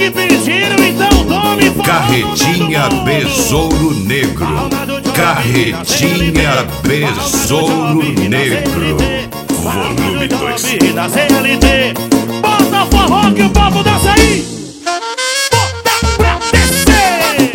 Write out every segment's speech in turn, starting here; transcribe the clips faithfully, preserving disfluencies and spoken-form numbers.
que pediram, então tome forró. Carretinha Besouro Negro. Carretinha Besouro Negro. Volume dois. Da C L T. Bota forró que o povo dança aí. Bota pra descer.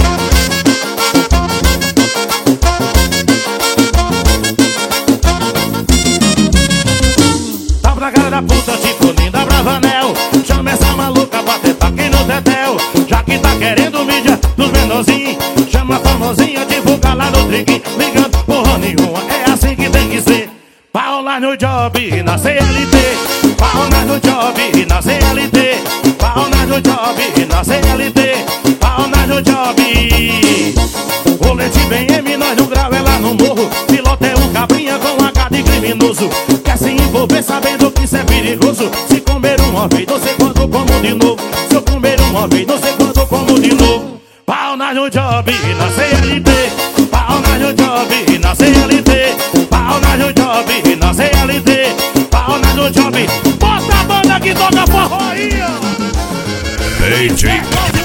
Tá pra cara da puta, tipo linda Bravanel. Chama essa maluca pra tentar aqui no tetel. Já que tá querendo mídia dos menorzinhos, chama a famosinha, divulga lá no triguinho. Ligando porra nenhuma, é assim que tem que ser. Paula no job, na C L T. Paula no job, na C L T. Paula no job, na C L T. Paula no job. Rolete bem M, nós no grau, ela no morro. Piloto é um cabrinha com H de criminoso. Quer se envolver sabendo que isso é perigoso. Se comer uma vez, não sei quando como de novo. Se eu comer uma vez, não sei quando como de novo. Paula no job, na C L T. Paula no job, na C L T. Paula no job, na C L T. Paula no job. Bota a banda que toca forró aí, ó. D J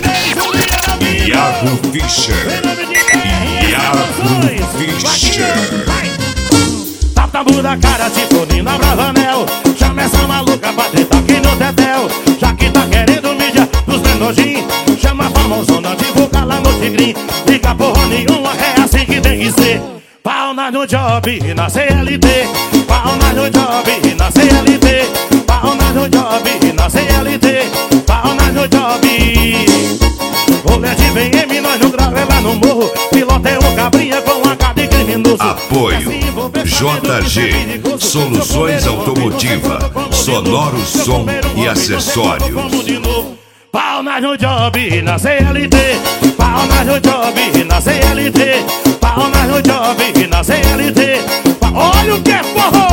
Iago Fischer. Iago Fischer. Tá tabu da cara, tipo Nina Bravanel. Chama essa maluca pra tentar aqui no tetel. Já que tá querendo mídia dos menorzinhos, chama a famosona, divulga lá no tigrinho. Liga porra nenhuma, é assim que tem que ser. Paula no job, na C L T. Paula no job, na C L T. Paula no job, na C L T. Paula no job. Rolete vem M, nós no grau, ela no morro. Piloto é um cabrinha com H de criminoso. Apoio J G Soluções Automotiva, Sonoro Som e Acessórios. Paula no job, na C L T. Paula no job, na C L T. Paula no job, na C L T. Olha o que é forró.